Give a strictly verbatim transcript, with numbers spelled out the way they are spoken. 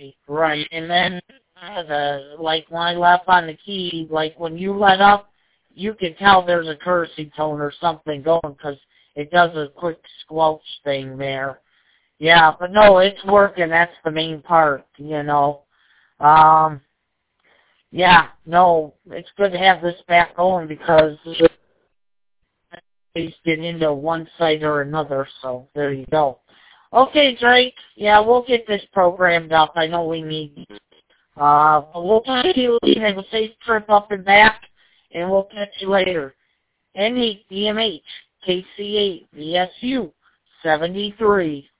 Right, and then uh, the like when I left on the key, like when you let up, you can tell there's a courtesy tone or something going because it does a quick squelch thing there. Yeah, but no, it's working. That's the main part, you know. Um, yeah, no, it's good to have this back going because they get into one site or another. So there you go. Okay, Drake. Yeah, we'll get this programmed up. I know we need. Uh, we'll catch you. Have a safe trip up and back, and we'll catch you later. N eight B M H K C eight V S U seventy-three.